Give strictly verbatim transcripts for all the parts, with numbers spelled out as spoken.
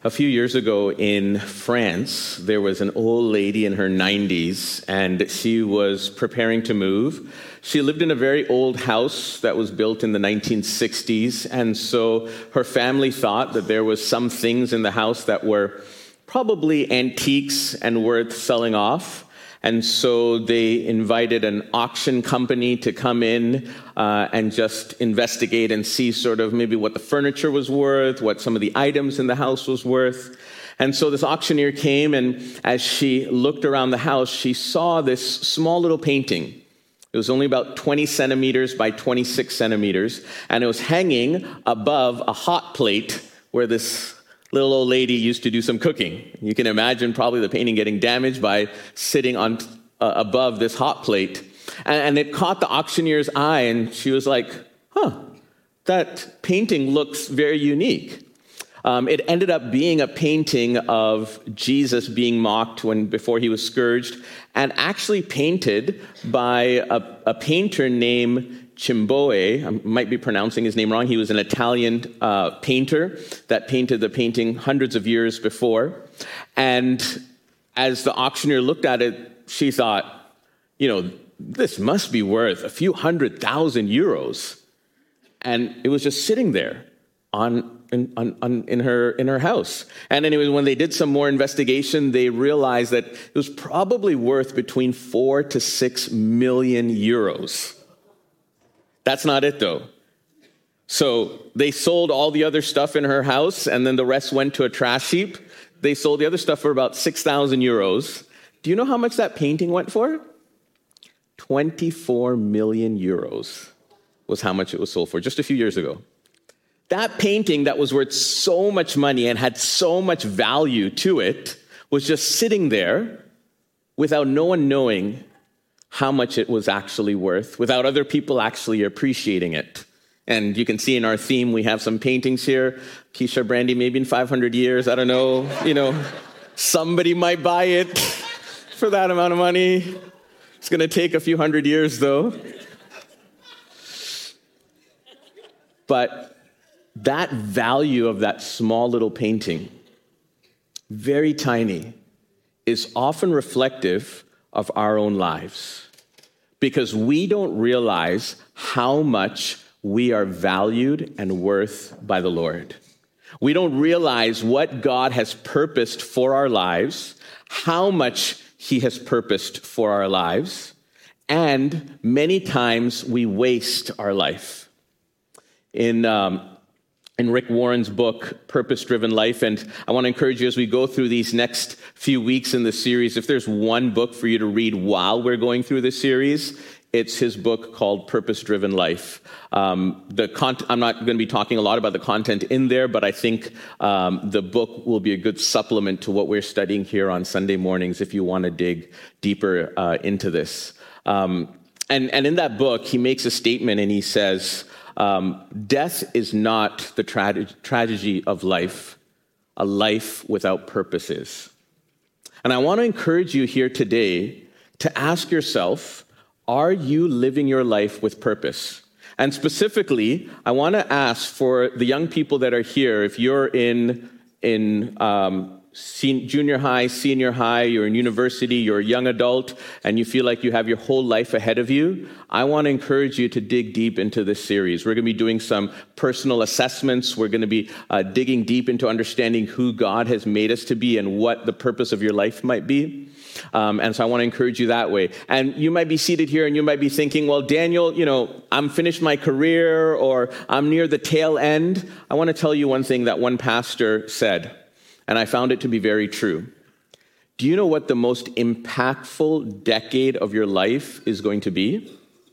A few years ago in France, there was an old lady in her nineties, and she was preparing to move. She lived in a very old house that was built in the nineteen sixties, and so her family thought that there was some things in the house that were probably antiques and worth selling off. And so they invited an auction company to come in uh, and just investigate and see sort of maybe what the furniture was worth, what some of the items in the house was worth. And so this auctioneer came, and as she looked around the house, she saw this small little painting. It was only about twenty centimeters by twenty-six centimeters, and it was hanging above a hot plate where this little old lady used to do some cooking. You can imagine probably the painting getting damaged by sitting on uh, above this hot plate. And, and it caught the auctioneer's eye, and she was like, huh, that painting looks very unique. Um, it ended up being a painting of Jesus being mocked when before he was scourged, and actually painted by a, a painter named Cimabue. I might be pronouncing his name wrong. He was an Italian uh, painter that painted the painting hundreds of years before. And as the auctioneer looked at it, she thought, you know, this must be worth a few hundred thousand euros. And it was just sitting there on in, on, on, in her in her house. And anyway, when they did some more investigation, they realized that it was probably worth between four to six million euros. That's not it, though. So they sold all the other stuff in her house, and then the rest went to a trash heap. They sold the other stuff for about six thousand euros. Do you know how much that painting went for? twenty-four million euros was how much it was sold for just a few years ago. That painting that was worth so much money and had so much value to it was just sitting there without no one knowing how much it was actually worth, without other people actually appreciating it. And you can see in our theme, we have some paintings here. Keisha, Brandy, maybe in five hundred years, I don't know, you know, somebody might buy it for that amount of money. It's going to take a few hundred years, though. But that value of that small little painting, very tiny, is often reflective of our own lives, because we don't realize how much we are valued and worth by the Lord. We don't realize what God has purposed for our lives, how much he has purposed for our lives, and many times we waste our life. In um, in Rick Warren's book, Purpose-Driven Life. And I want to encourage you as we go through these next few weeks in the series, if there's one book for you to read while we're going through this series, it's his book called Purpose-Driven Life. Um, the con- I'm not going to be talking a lot about the content in there, but I think um, the book will be a good supplement to what we're studying here on Sunday mornings if you want to dig deeper uh, into this. Um, and, and in that book, he makes a statement and he says, Um, death is not the tra- tragedy of life. A life without purpose is. And I want to encourage you here today to ask yourself, are you living your life with purpose? And specifically, I want to ask for the young people that are here, if you're in, in um, sen- junior high, senior high, you're in university, you're a young adult, and you feel like you have your whole life ahead of you, I want to encourage you to dig deep into this series. We're going to be doing some personal assessments. We're going to be uh, digging deep into understanding who God has made us to be and what the purpose of your life might be. Um, and so I want to encourage you that way. And you might be seated here and you might be thinking, well, Daniel, you know, I'm finished my career or I'm near the tail end. I want to tell you one thing that one pastor said, and I found it to be very true. Do you know what the most impactful decade of your life is going to be?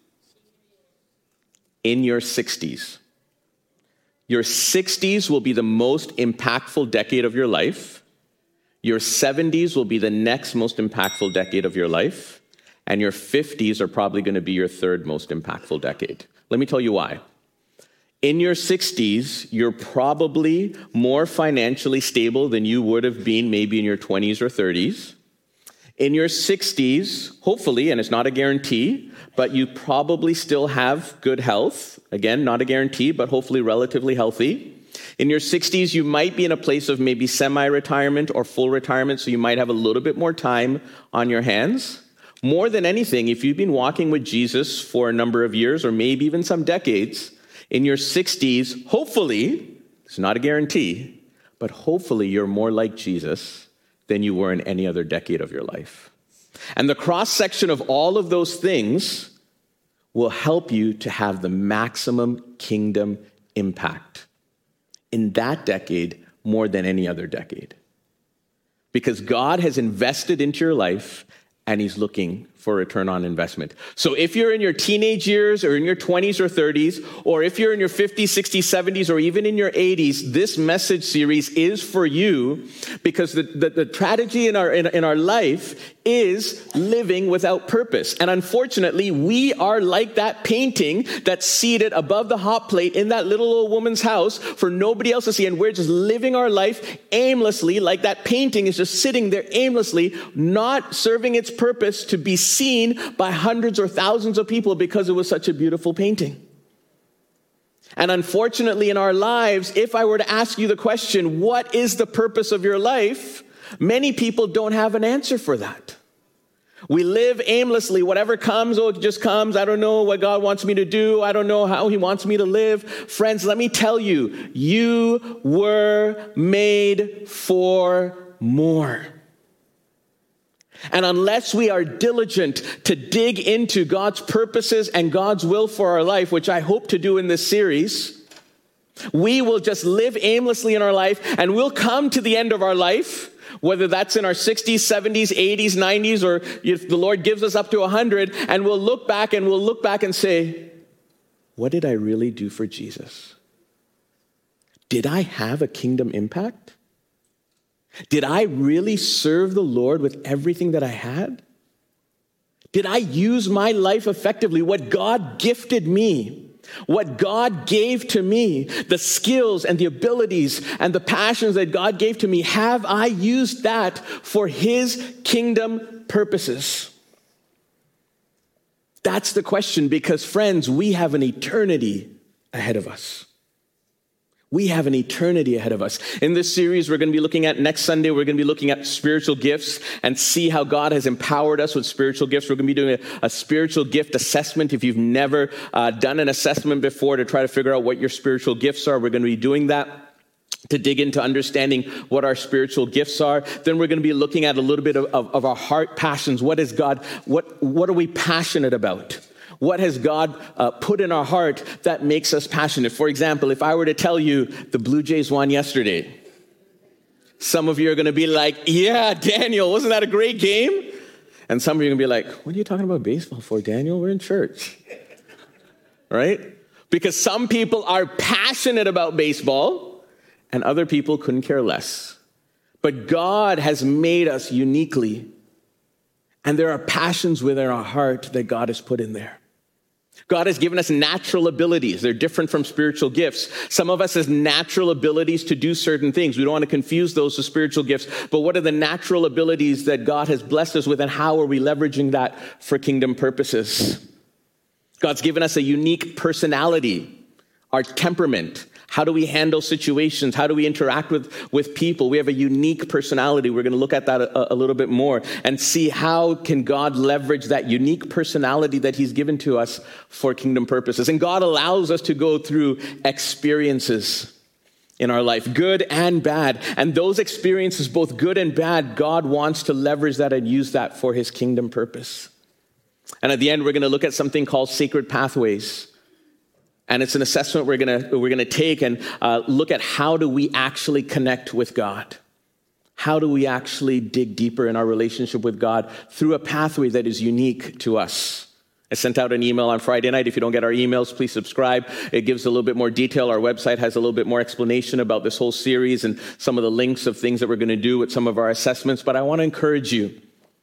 In your sixties. Your sixties will be the most impactful decade of your life. Your seventies will be the next most impactful decade of your life. And your fifties are probably going to be your third most impactful decade. Let me tell you why. In your sixties, you're probably more financially stable than you would have been maybe in your twenties or thirties. In your sixties, hopefully, and it's not a guarantee, but you probably still have good health. Again, not a guarantee, but hopefully relatively healthy. In your sixties, you might be in a place of maybe semi-retirement or full retirement, so you might have a little bit more time on your hands. More than anything, if you've been walking with Jesus for a number of years or maybe even some decades, in your sixties, hopefully, it's not a guarantee, but hopefully you're more like Jesus than you were in any other decade of your life. And the cross-section of all of those things will help you to have the maximum kingdom impact in that decade more than any other decade. Because God has invested into your life and he's looking for return on investment. So if you're in your teenage years or in your twenties or thirties, or if you're in your fifties, sixties, seventies, or even in your eighties, this message series is for you, because the, the, the tragedy in our, in, in our life is living without purpose. And unfortunately, we are like that painting that's seated above the hot plate in that little old woman's house for nobody else to see. And we're just living our life aimlessly, like that painting is just sitting there aimlessly, not serving its purpose to be seen by hundreds or thousands of people because it was such a beautiful painting. And unfortunately, in our lives, if I were to ask you the question, what is the purpose of your life? Many people don't have an answer for that. We live aimlessly. Whatever comes, oh, it just comes. I don't know what God wants me to do. I don't know how he wants me to live. Friends, let me tell you, you were made for more. And unless we are diligent to dig into God's purposes and God's will for our life, which I hope to do in this series, we will just live aimlessly in our life, and we'll come to the end of our life, whether that's in our sixties, seventies, eighties, nineties, or if the Lord gives us up to one hundred, and we'll look back and we'll look back and say, what did I really do for Jesus? Did I have a kingdom impact? Did I really serve the Lord with everything that I had? Did I use my life effectively? What God gifted me, what God gave to me, the skills and the abilities and the passions that God gave to me, have I used that for his kingdom purposes? That's the question, because friends, we have an eternity ahead of us. We have an eternity ahead of us. In this series, we're going to be looking at, next Sunday, we're going to be looking at spiritual gifts and see how God has empowered us with spiritual gifts. We're going to be doing a, a spiritual gift assessment. If you've never uh, done an assessment before to try to figure out what your spiritual gifts are, we're going to be doing that to dig into understanding what our spiritual gifts are. Then we're going to be looking at a little bit of, of, of our heart passions. What is God, what, what are we passionate about? What has God uh, put in our heart that makes us passionate? For example, if I were to tell you the Blue Jays won yesterday, some of you are going to be like, yeah, Daniel, wasn't that a great game? And some of you are going to be like, what are you talking about baseball for, Daniel? We're in church. Right? Because some people are passionate about baseball and other people couldn't care less. But God has made us uniquely. And there are passions within our heart that God has put in there. God has given us natural abilities. They're different from spiritual gifts. Some of us has natural abilities to do certain things. We don't want to confuse those with spiritual gifts. But what are the natural abilities that God has blessed us with, and how are we leveraging that for kingdom purposes? God's given us a unique personality, our temperament. How do we handle situations? How do we interact with, with people? We have a unique personality. We're going to look at that a, a little bit more and see how can God leverage that unique personality that he's given to us for kingdom purposes. And God allows us to go through experiences in our life, good and bad. And those experiences, both good and bad, God wants to leverage that and use that for his kingdom purpose. And at the end, we're going to look at something called sacred pathways. And it's an assessment we're going to we're going to take and uh, look at how do we actually connect with God? How do we actually dig deeper in our relationship with God through a pathway that is unique to us? I sent out an email on Friday night. If you don't get our emails, please subscribe. It gives a little bit more detail. Our website has a little bit more explanation about this whole series and some of the links of things that we're going to do with some of our assessments. But I want to encourage you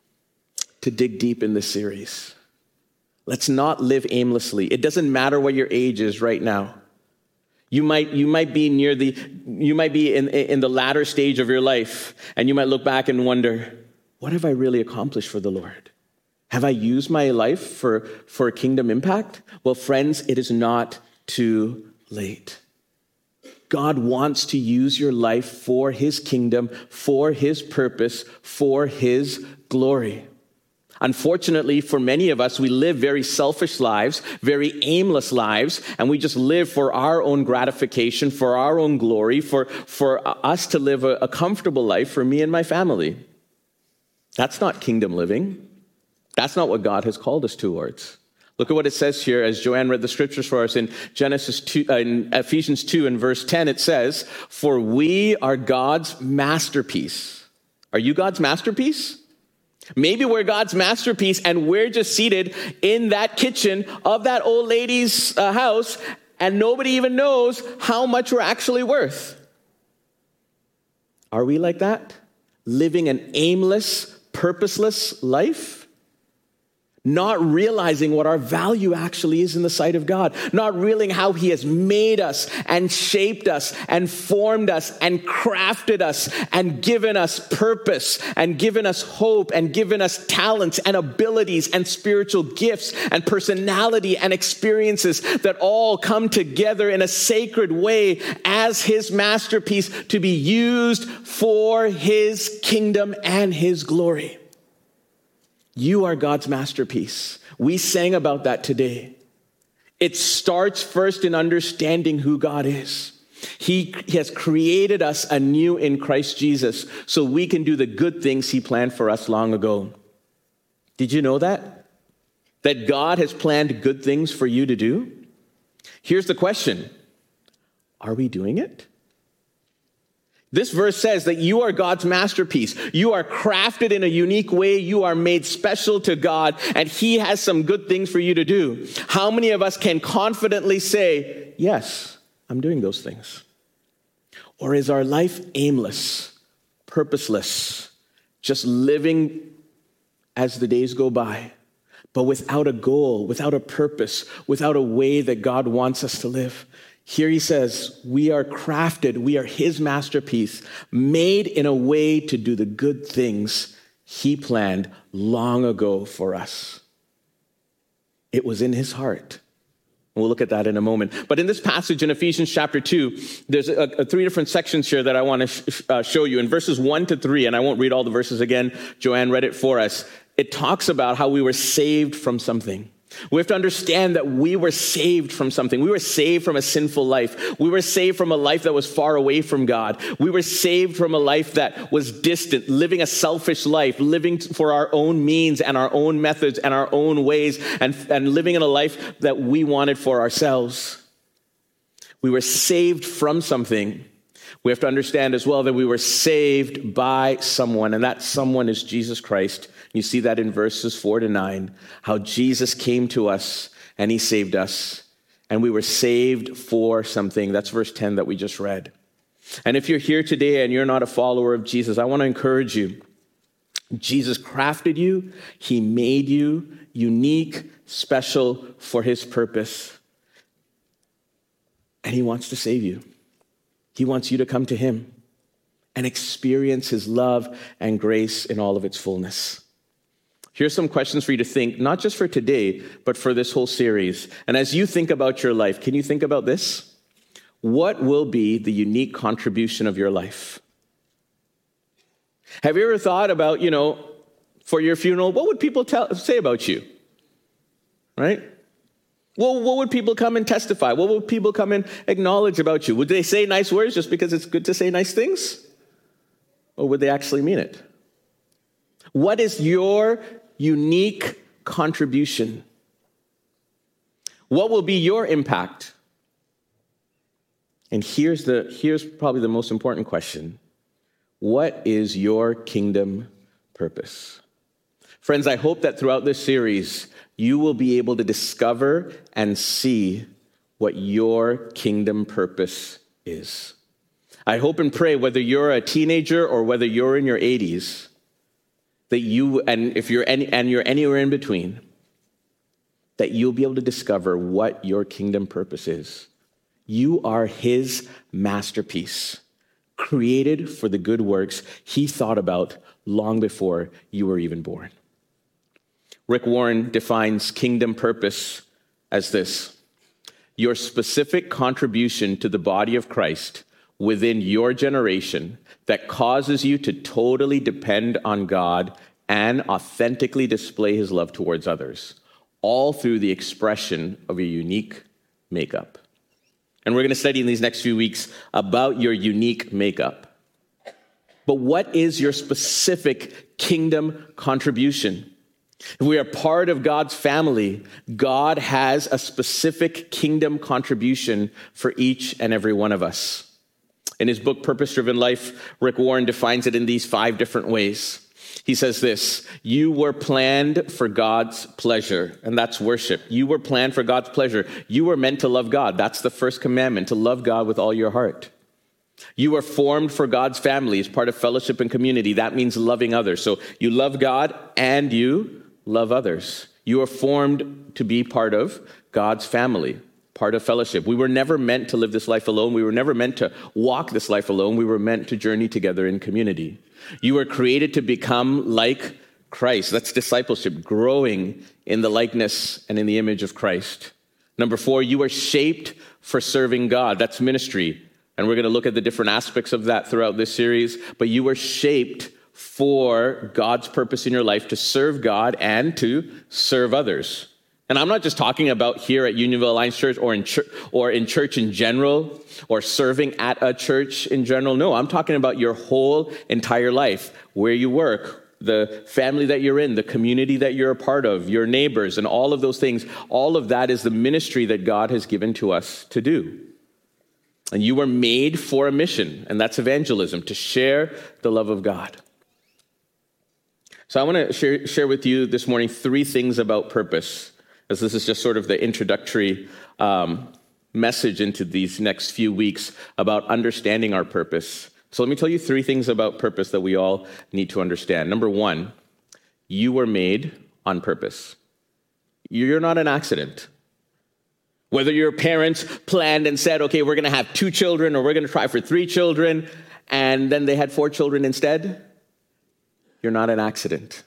to dig deep in this series. Let's not live aimlessly. It doesn't matter what your age is right now. You might you might be near the you might be in in the latter stage of your life, and you might look back and wonder, what have I really accomplished for the Lord? Have I used my life for for a kingdom impact? Well, friends, it is not too late. God wants to use your life for his kingdom, for his purpose, for his glory. Unfortunately, for many of us, we live very selfish lives, very aimless lives, and we just live for our own gratification, for our own glory, for, for us to live a, a comfortable life for me and my family. That's not kingdom living. That's not what God has called us towards. Look at what it says here as Joanne read the scriptures for us in Genesis two, uh, in Ephesians two and verse ten. It says, "For we are God's masterpiece." Are you God's masterpiece? Maybe we're God's masterpiece and we're just seated in that kitchen of that old lady's uh, house and nobody even knows how much we're actually worth. Are we like that? Living an aimless, purposeless life? Not realizing what our value actually is in the sight of God. Not realizing how he has made us and shaped us and formed us and crafted us and given us purpose and given us hope and given us talents and abilities and spiritual gifts and personality and experiences that all come together in a sacred way as his masterpiece to be used for his kingdom and his glory. You are God's masterpiece. We sang about that today. It starts first in understanding who God is. He has created us anew in Christ Jesus so we can do the good things he planned for us long ago. Did you know that? That God has planned good things for you to do? Here's the question. Are we doing it? This verse says that you are God's masterpiece. You are crafted in a unique way. You are made special to God, and he has some good things for you to do. How many of us can confidently say, yes, I'm doing those things? Or is our life aimless, purposeless, just living as the days go by, but without a goal, without a purpose, without a way that God wants us to live? Here he says, we are crafted, we are his masterpiece, made in a way to do the good things he planned long ago for us. It was in his heart. We'll look at that in a moment. But in this passage in Ephesians chapter two, there's a, a three different sections here that I want to sh- uh, show you. In verses one to three, and I won't read all the verses again, Joanne read it for us. It talks about how we were saved from something. We have to understand that we were saved from something. We were saved from a sinful life. We were saved from a life that was far away from God. We were saved from a life that was distant, living a selfish life, living for our own means and our own methods and our own ways, and, and living in a life that we wanted for ourselves. We were saved from something. We have to understand as well that we were saved by someone, and that someone is Jesus Christ. You see that in verses four to nine, how Jesus came to us and he saved us. And we were saved for something. That's verse ten that we just read. And if you're here today and you're not a follower of Jesus, I want to encourage you. Jesus crafted you. He made you unique, special for his purpose. And he wants to save you. He wants you to come to him and experience his love and grace in all of its fullness. Here's some questions for you to think, not just for today, but for this whole series. And as you think about your life, can you think about this? What will be the unique contribution of your life? Have you ever thought about, you know, for your funeral, what would people tell, say about you? Right? Well, what would people come and testify? What would people come and acknowledge about you? Would they say nice words just because it's good to say nice things? Or would they actually mean it? What is your unique contribution? What will be your impact? And here's the here's probably the most important question. What is your kingdom purpose? Friends, I hope that throughout this series, you will be able to discover and see what your kingdom purpose is. I hope and pray, whether you're a teenager or whether you're in your eighties, that you, and if you're any, and you're anywhere in between, that you'll be able to discover what your kingdom purpose is. You are his masterpiece, created for the good works he thought about long before you were even born. Rick Warren defines kingdom purpose as this: your specific contribution to the body of Christ within your generation that causes you to totally depend on God and authentically display his love towards others, all through the expression of your unique makeup. And we're going to study in these next few weeks about your unique makeup. But what is your specific kingdom contribution? If we are part of God's family, God has a specific kingdom contribution for each and every one of us. In his book, Purpose-Driven Life, Rick Warren defines it in these five different ways. He says this: you were planned for God's pleasure, and that's worship. You were planned for God's pleasure. You were meant to love God. That's the first commandment, to love God with all your heart. You were formed for God's family as part of fellowship and community. That means loving others. So you love God and you love others. You are formed to be part of God's family, part of fellowship. We were never meant to live this life alone. We were never meant to walk this life alone. We were meant to journey together in community. You were created to become like Christ. That's discipleship, growing in the likeness and in the image of Christ. Number four, you are shaped for serving God. That's ministry. And we're going to look at the different aspects of that throughout this series. But you were shaped for God's purpose in your life, to serve God and to serve others. And I'm not just talking about here at Unionville Alliance Church or in church, or in church in general, or serving at a church in general. No, I'm talking about your whole entire life, where you work, the family that you're in, the community that you're a part of, your neighbors, and all of those things. All of that is the ministry that God has given to us to do. And you were made for a mission, and that's evangelism, to share the love of God. So I want to share, share with you this morning three things about purpose, as this is just sort of the introductory um, message into these next few weeks about understanding our purpose. So let me tell you three things about purpose that we all need to understand. Number one, you were made on purpose. You're not an accident. Whether your parents planned and said, okay, we're going to have two children, or we're going to try for three children, and then they had four children instead, you're not an accident.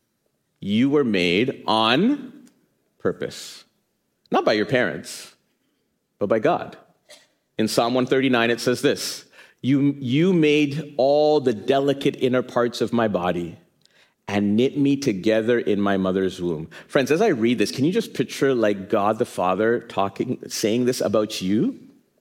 You were made on purpose. Not by your parents, but by God. In Psalm one thirty-nine, it says this: You, you made all the delicate inner parts of my body and knit me together in my mother's womb. Friends, as I read this, can you just picture like God the Father talking, saying this about you?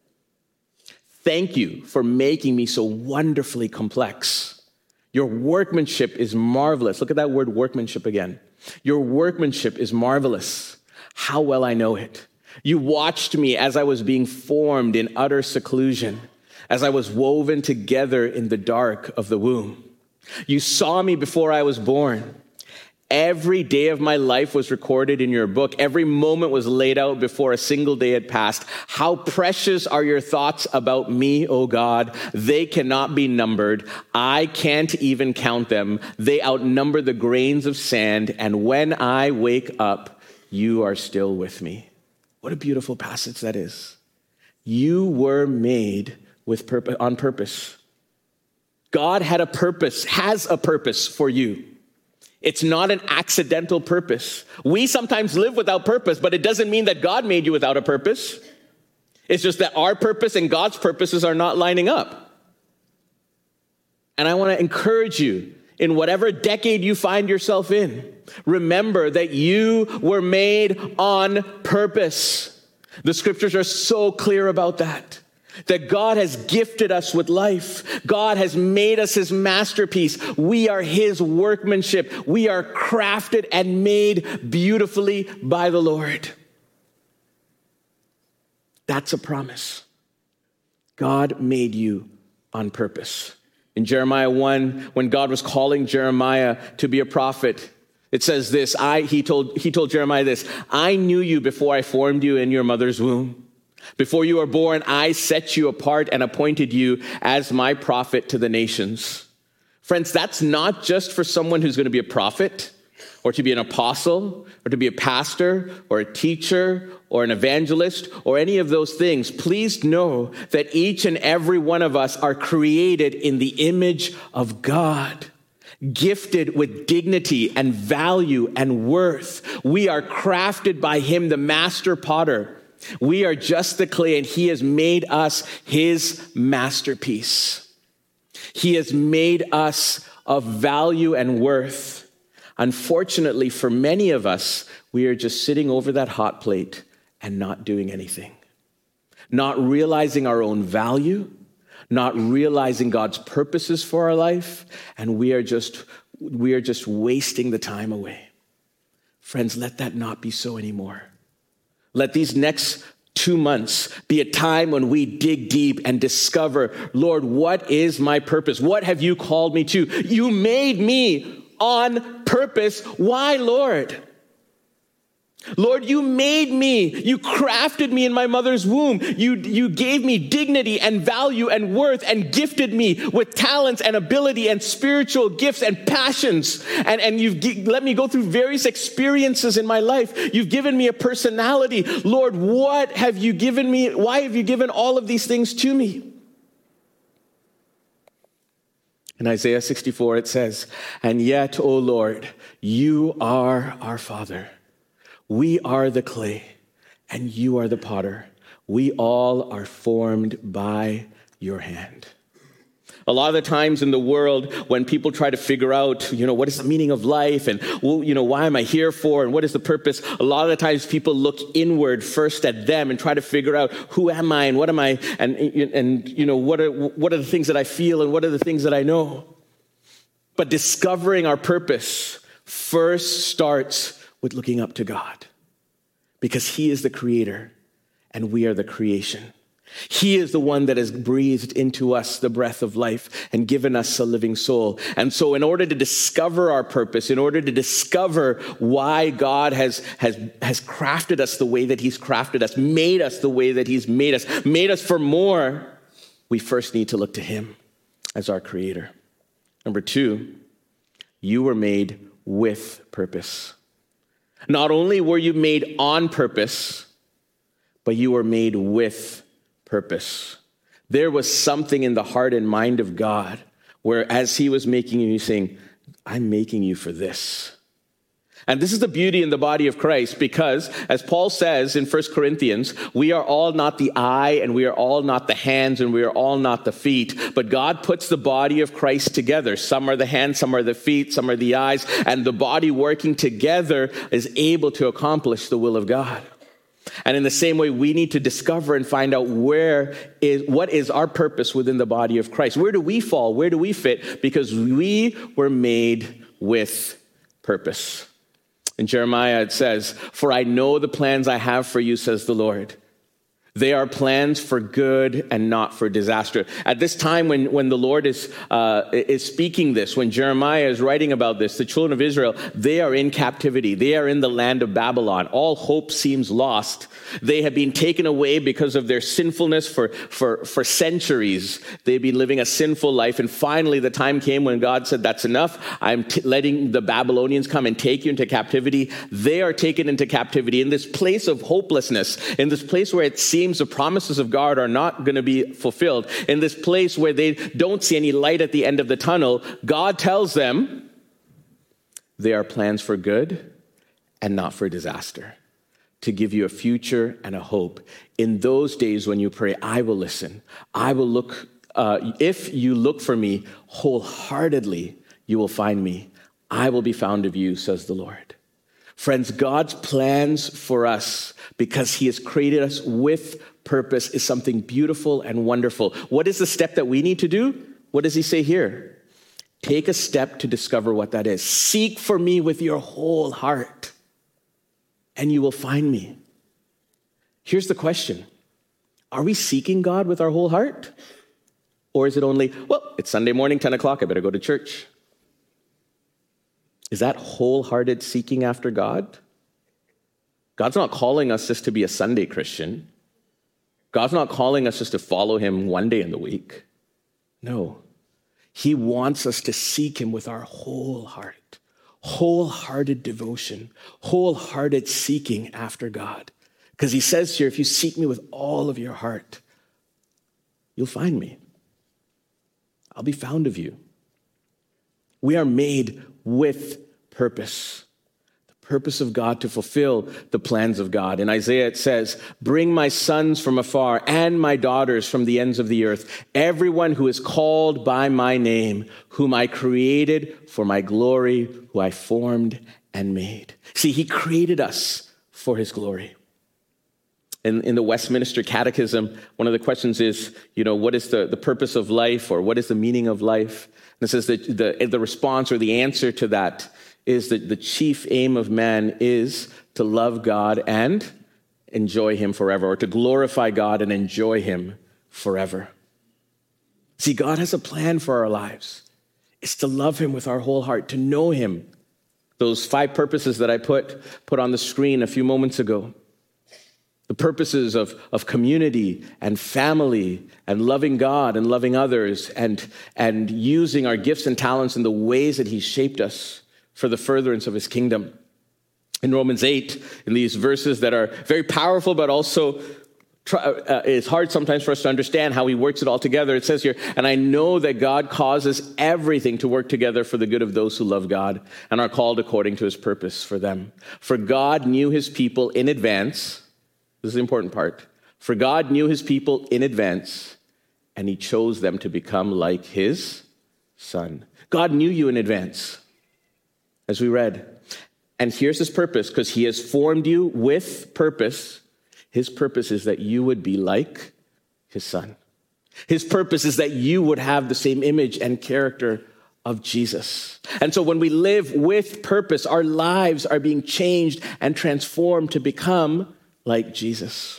Thank you for making me so wonderfully complex. Your workmanship is marvelous. Look at that word workmanship again. Your workmanship is marvelous. How well I know it. You watched me as I was being formed in utter seclusion, as I was woven together in the dark of the womb. You saw me before I was born. Every day of my life was recorded in your book. Every moment was laid out before a single day had passed. How precious are your thoughts about me, O God. They cannot be numbered. I can't even count them. They outnumber the grains of sand. And when I wake up, you are still with me. What a beautiful passage that is. You were made with purpose, on purpose. God had a purpose, has a purpose for you. It's not an accidental purpose. We sometimes live without purpose, but it doesn't mean that God made you without a purpose. It's just that our purpose and God's purposes are not lining up. And I want to encourage you, in whatever decade you find yourself in, remember that you were made on purpose. The scriptures are so clear about that. That God has gifted us with life. God has made us his masterpiece. We are his workmanship. We are crafted and made beautifully by the Lord. That's a promise. God made you on purpose. In Jeremiah one, when God was calling Jeremiah to be a prophet, it says this, I, he told, he told Jeremiah this, I knew you before I formed you in your mother's womb. Before you were born, I set you apart and appointed you as my prophet to the nations. Friends, that's not just for someone who's going to be a prophet or to be an apostle or to be a pastor or a teacher or an evangelist or any of those things. Please know that each and every one of us are created in the image of God, gifted with dignity and value and worth. We are crafted by him, the master potter. We are just the clay, and he has made us his masterpiece. He has made us of value and worth. Unfortunately, for many of us, we are just sitting over that hot plate and not doing anything. Not realizing our own value, not realizing God's purposes for our life, and we are just we are just wasting the time away. Friends, let that not be so anymore. Let these next two months be a time when we dig deep and discover, Lord, what is my purpose? What have you called me to? You made me on purpose. Why, Lord? Lord, you made me. You crafted me in my mother's womb. You, you gave me dignity and value and worth and gifted me with talents and ability and spiritual gifts and passions. And, and you've g- let me go through various experiences in my life. You've given me a personality. Lord, what have you given me? Why have you given all of these things to me? In Isaiah sixty-four, it says, "And yet, O Lord, you are our Father. We are the clay, and you are the potter. We all are formed by your hand." A lot of the times in the world, when people try to figure out, you know, what is the meaning of life, and, well, you know, why am I here for, and what is the purpose? A lot of the times people look inward first at them and try to figure out, who am I, and what am I, and, and you know, what are, what are the things that I feel, and what are the things that I know? But discovering our purpose first starts with looking up to God, because he is the creator and we are the creation. He is the one that has breathed into us the breath of life and given us a living soul. And so in order to discover our purpose, in order to discover why God has, has, has crafted us the way that he's crafted us, made us the way that he's made us, made us for more, we first need to look to him as our creator. Number two, you were made with purpose. Not only were you made on purpose, but you were made with purpose. There was something in the heart and mind of God where, as he was making you, he's saying, I'm making you for this. And this is the beauty in the body of Christ, because as Paul says in First Corinthians, we are all not the eye, and we are all not the hands, and we are all not the feet, but God puts the body of Christ together. Some are the hands, some are the feet, some are the eyes, and the body working together is able to accomplish the will of God. And in the same way, we need to discover and find out where is, what is our purpose within the body of Christ? Where do we fall? Where do we fit? Because we were made with purpose. In Jeremiah, it says, "For I know the plans I have for you, says the Lord. They are plans for good and not for disaster." At this time when, when the Lord is, uh, is speaking this, when Jeremiah is writing about this, the children of Israel, they are in captivity. They are in the land of Babylon. All hope seems lost. They have been taken away because of their sinfulness for, for, for centuries. They've been living a sinful life. And finally, the time came when God said, that's enough. I'm t- letting the Babylonians come and take you into captivity. They are taken into captivity in this place of hopelessness, in this place where it seems the promises of God are not going to be fulfilled, in this place where they don't see any light at the end of the tunnel. God tells them they are plans for good and not for disaster, to give you a future and a hope. In those days when you pray, I will listen. I will look. Uh, if you look for me wholeheartedly, you will find me. I will be found of you, says the Lord. Friends, God's plans for us, because he has created us with purpose, is something beautiful and wonderful. What is the step that we need to do? What does he say here? Take a step to discover what that is. Seek for me with your whole heart, and you will find me. Here's the question. Are we seeking God with our whole heart? Or is it only, well, it's Sunday morning, ten o'clock, I better go to church? Is that wholehearted seeking after God? God's not calling us just to be a Sunday Christian. God's not calling us just to follow him one day in the week. No. He wants us to seek him with our whole heart. Wholehearted devotion. Wholehearted seeking after God. Because he says here, if you seek me with all of your heart, you'll find me. I'll be found of you. We are made with purpose. The purpose of God to fulfill the plans of God. In Isaiah it says, bring my sons from afar and my daughters from the ends of the earth, everyone who is called by my name, whom I created for my glory, who I formed and made. See, he created us for his glory. In, in the Westminster Catechism, one of the questions is, you know, what is the, the purpose of life, or what is the meaning of life? And it says that the, the response or the answer to that is that the chief aim of man is to love God and enjoy him forever, or to glorify God and enjoy him forever. See, God has a plan for our lives. It's to love him with our whole heart, to know him. Those five purposes that I put, put on the screen a few moments ago. The purposes of, of community and family and loving God and loving others and, and using our gifts and talents in the ways that he's shaped us for the furtherance of his kingdom. In Romans eight, in these verses that are very powerful, but also try, uh, it's hard sometimes for us to understand how he works it all together. It says here, and I know that God causes everything to work together for the good of those who love God and are called according to his purpose for them. For God knew his people in advance. This is the important part. For God knew his people in advance, and he chose them to become like his son. God knew you in advance, as we read. And here's his purpose, because he has formed you with purpose. His purpose is that you would be like his son. His purpose is that you would have the same image and character of Jesus. And so when we live with purpose, our lives are being changed and transformed to become like Jesus.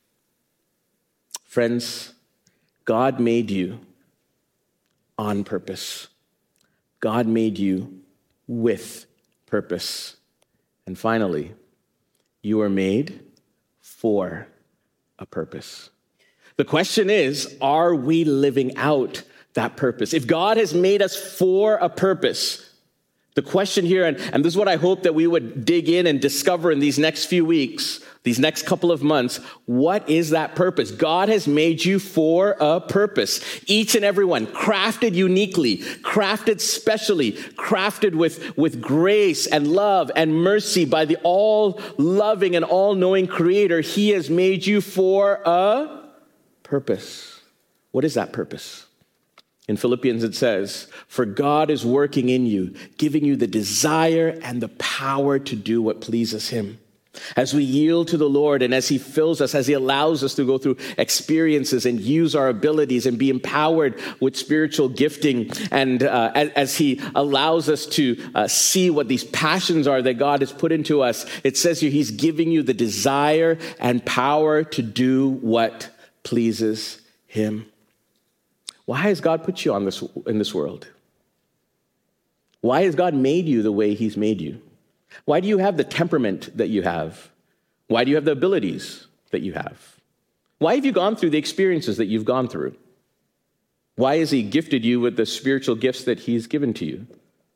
Friends, God made you on purpose. God made you with purpose. And finally, you are made for a purpose. The question is, are we living out that purpose? If God has made us for a purpose, the question here, and, and this is what I hope that we would dig in and discover in these next few weeks, these next couple of months, what is that purpose? God has made you for a purpose. Each and every one, crafted uniquely, crafted specially, crafted with, with grace and love and mercy by the all-loving and all-knowing Creator. He has made you for a purpose. What is that purpose? In Philippians it says, for God is working in you, giving you the desire and the power to do what pleases him. As we yield to the Lord and as he fills us, as he allows us to go through experiences and use our abilities and be empowered with spiritual gifting, and uh, as, as he allows us to uh, see what these passions are that God has put into us, it says here he's giving you the desire and power to do what pleases him. Why has God put you on this in this world? Why has God made you the way he's made you? Why do you have the temperament that you have? Why do you have the abilities that you have? Why have you gone through the experiences that you've gone through? Why has he gifted you with the spiritual gifts that he's given to you?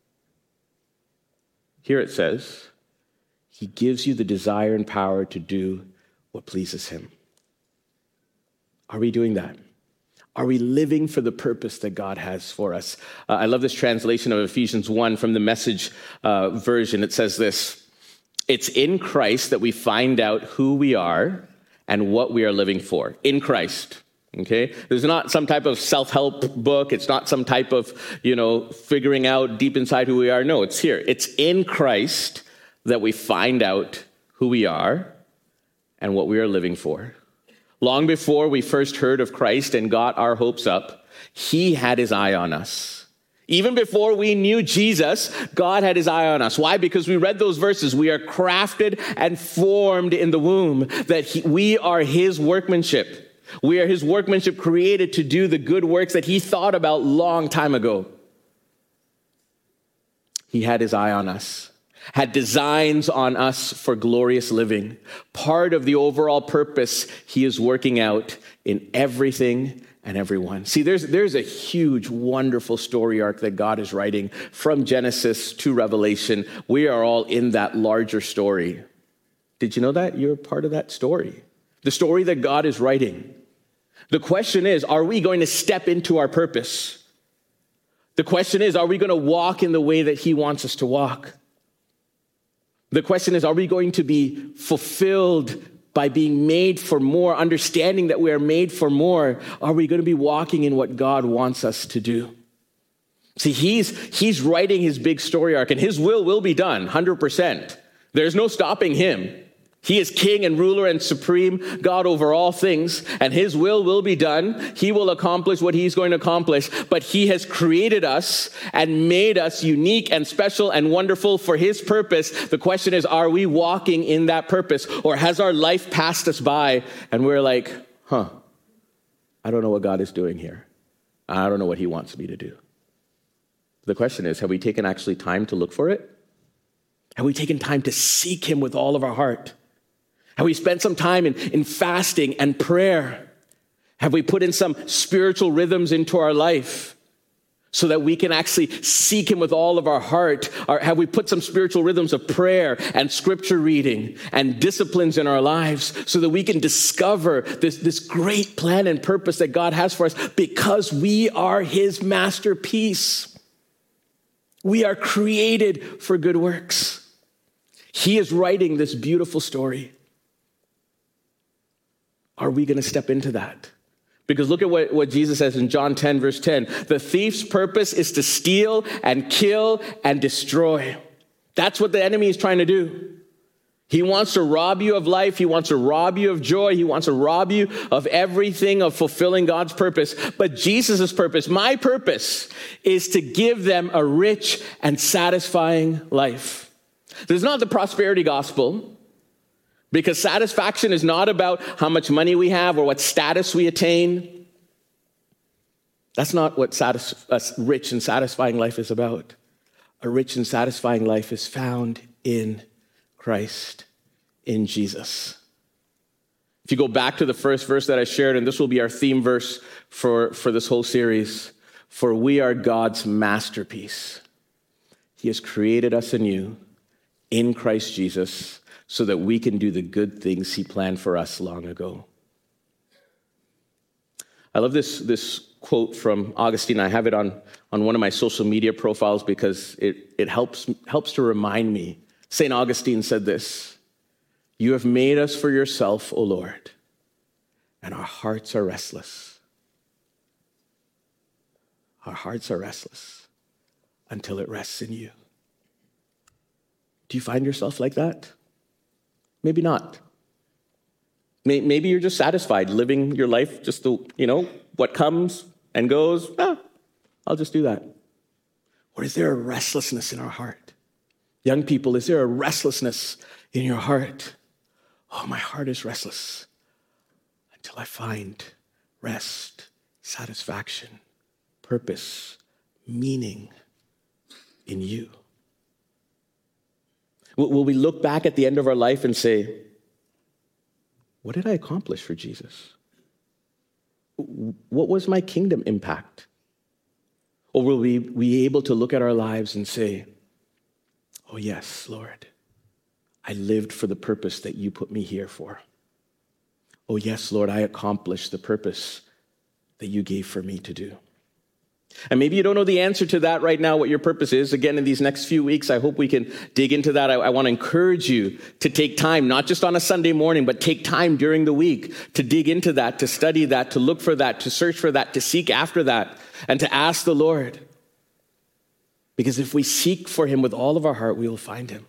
Here it says, he gives you the desire and power to do what pleases him. Are we doing that? Are we living for the purpose that God has for us? Uh, I love this translation of Ephesians one from the Message uh, version. It says this, it's in Christ that we find out who we are and what we are living for. In Christ, okay? There's not some type of self-help book. It's not some type of, you know, figuring out deep inside who we are. No, it's here. It's in Christ that we find out who we are and what we are living for. Long before we first heard of Christ and got our hopes up, he had his eye on us. Even before we knew Jesus, God had his eye on us. Why? Because we read those verses. We are crafted and formed in the womb, that he, we are his workmanship. We are his workmanship created to do the good works that he thought about long time ago. He had his eye on us. Had designs on us for glorious living. Part of the overall purpose he is working out in everything and everyone. See, there's, there's a huge, wonderful story arc that God is writing from Genesis to Revelation. We are all in that larger story. Did you know that? You're part of that story. The story that God is writing. The question is, are we going to step into our purpose? The question is, are we going to walk in the way that he wants us to walk? The question is, are we going to be fulfilled by being made for more, understanding that we are made for more? Are we going to be walking in what God wants us to do? See, he's, he's writing his big story arc, and his will will be done, one hundred percent. There's no stopping him. He is king and ruler and supreme God over all things, and his will will be done. He will accomplish what he's going to accomplish, but he has created us and made us unique and special and wonderful for his purpose. The question is, are we walking in that purpose, or has our life passed us by and we're like, huh, I don't know what God is doing here. I don't know what he wants me to do. The question is, have we taken actually time to look for it? Have we taken time to seek him with all of our heart? Have we spent some time in, in fasting and prayer? Have we put in some spiritual rhythms into our life so that we can actually seek him with all of our heart? Or have we put some spiritual rhythms of prayer and scripture reading and disciplines in our lives so that we can discover this, this great plan and purpose that God has for us, because we are his masterpiece? We are created for good works. He is writing this beautiful story. Are we going to step into that? Because look at what, what Jesus says in John ten, verse ten. The thief's purpose is to steal and kill and destroy. That's what the enemy is trying to do. He wants to rob you of life. He wants to rob you of joy. He wants to rob you of everything, of fulfilling God's purpose. But Jesus' purpose, my purpose, is to give them a rich and satisfying life. This is not the prosperity gospel, because satisfaction is not about how much money we have or what status we attain. That's not what satis- a rich and satisfying life is about. A rich and satisfying life is found in Christ, in Jesus. If you go back to the first verse that I shared, and this will be our theme verse for, for this whole series, for we are God's masterpiece. He has created us anew in Christ Jesus so that we can do the good things he planned for us long ago. I love this, this quote from Augustine. I have it on, on one of my social media profiles because it, it helps, helps to remind me. Saint Augustine said this: "You have made us for yourself, O Lord, and our hearts are restless. Our hearts are restless until it rests in you." Do you find yourself like that? Maybe not. Maybe you're just satisfied living your life just the, you know, what comes and goes, ah, I'll just do that. Or is there a restlessness in our heart? Young people, is there a restlessness in your heart? Oh, my heart is restless until I find rest, satisfaction, purpose, meaning in you. Will we look back at the end of our life and say, what did I accomplish for Jesus? What was my kingdom impact? Or will we be able to look at our lives and say, oh yes, Lord, I lived for the purpose that you put me here for. Oh yes, Lord, I accomplished the purpose that you gave for me to do. And maybe you don't know the answer to that right now, what your purpose is. Again, in these next few weeks, I hope we can dig into that. I, I want to encourage you to take time, not just on a Sunday morning, but take time during the week to dig into that, to study that, to look for that, to search for that, to seek after that, and to ask the Lord. Because if we seek for him with all of our heart, we will find him.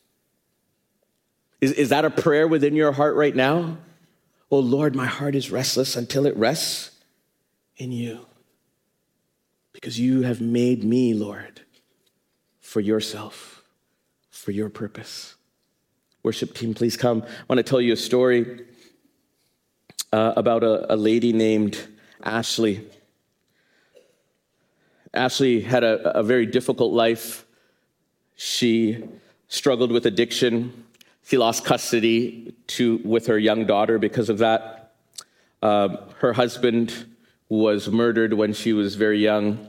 Is, is that a prayer within your heart right now? Oh Lord, my heart is restless until it rests in you. Because you have made me, Lord, for yourself, for your purpose. Worship team, please come. I want to tell you a story uh, about a, a lady named Ashley. Ashley had a, a very difficult life. She struggled with addiction. She lost custody to with her young daughter because of that. Uh, her husband was murdered when she was very young.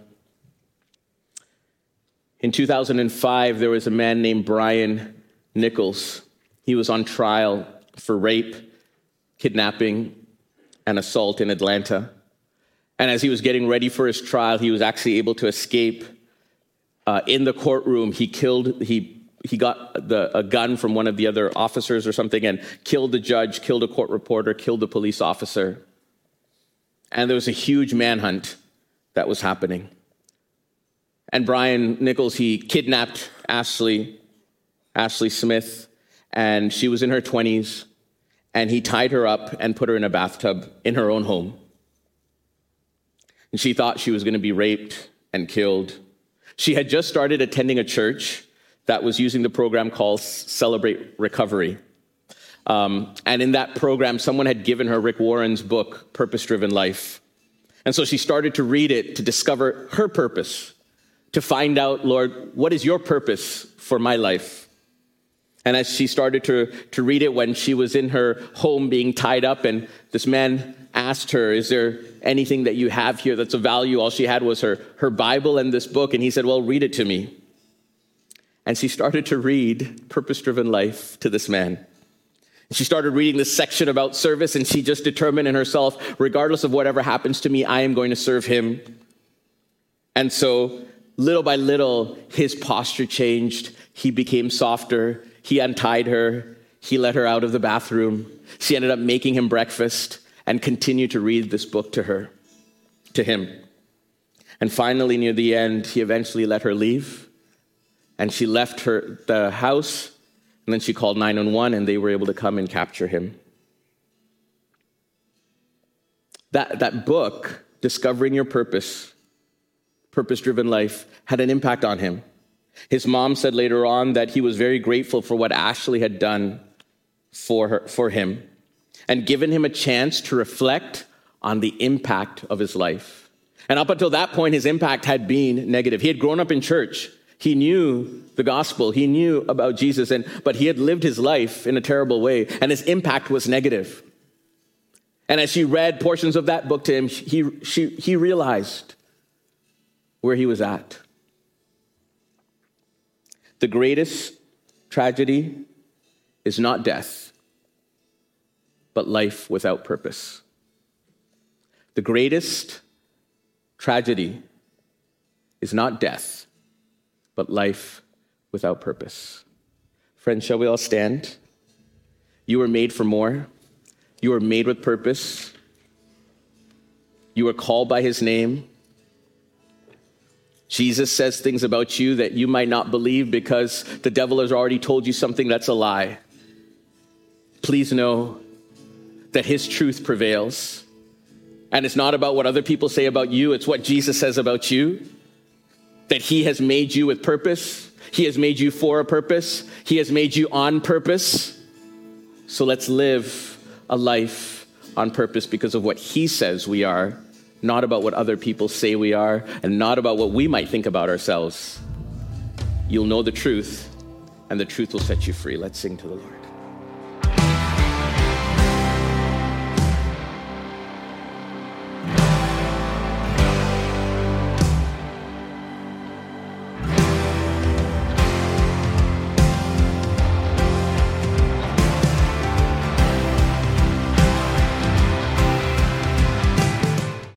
In two thousand five, there was a man named Brian Nichols. He was on trial for rape, kidnapping, and assault in Atlanta. And as he was getting ready for his trial, he was actually able to escape. Uh, in the courtroom, he killed, he he got the, a gun from one of the other officers or something and killed the judge, killed a court reporter, killed a police officer. And there was a huge manhunt that was happening. And Brian Nichols, he kidnapped Ashley, Ashley Smith, and she was in her twenties, and he tied her up and put her in a bathtub in her own home. And she thought she was going to be raped and killed. She had just started attending a church that was using the program called Celebrate Recovery. Um, and in that program, someone had given her Rick Warren's book, Purpose Driven Life. And so she started to read it to discover her purpose, to find out, Lord, what is your purpose for my life? And as she started to, to read it when she was in her home being tied up, and this man asked her, is there anything that you have here that's of value? All she had was her, her Bible and this book. And he said, well, read it to me. And she started to read Purpose Driven Life to this man. She started reading this section about service, and she just determined in herself, regardless of whatever happens to me, I am going to serve him. And so little by little, his posture changed. He became softer. He untied her. He let her out of the bathroom. She ended up making him breakfast and continued to read this book to her, to him. And finally, near the end, he eventually let her leave. And she left her the house. And then she called nine one one, and they were able to come and capture him. That, that book, Discovering Your Purpose, Purpose-Driven Life, had an impact on him. His mom said later on that he was very grateful for what Ashley had done for her, for him, and given him a chance to reflect on the impact of his life. And up until that point, his impact had been negative. He had grown up in church. He knew the gospel. He knew about Jesus, and but he had lived his life in a terrible way, and his impact was negative. And as she read portions of that book to him, he, she, he realized where he was at. The greatest tragedy is not death, but life without purpose. The greatest tragedy is not death, but life without purpose. Friends, shall we all stand? You were made for more. You were made with purpose. You were called by his name. Jesus says things about you that you might not believe because the devil has already told you something that's a lie. Please know that his truth prevails. And it's not about what other people say about you. It's what Jesus says about you. That he has made you with purpose. He has made you for a purpose. He has made you on purpose. So let's live a life on purpose because of what he says we are, not about what other people say we are, and not about what we might think about ourselves. You'll know the truth, and the truth will set you free. Let's sing to the Lord.